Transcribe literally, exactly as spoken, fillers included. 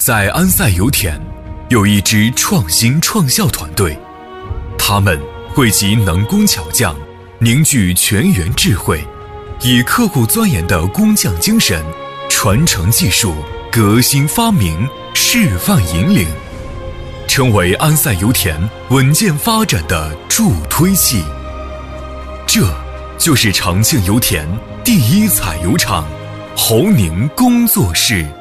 在安塞油田，有一支创新创校团队，他们汇集能工巧匠，凝聚全员智慧，以刻苦钻研的工匠精神，传承技术，革新发明，示范引领，成为安塞油田稳健发展的助推器。这就是长庆油田第一采油厂侯宁工作室。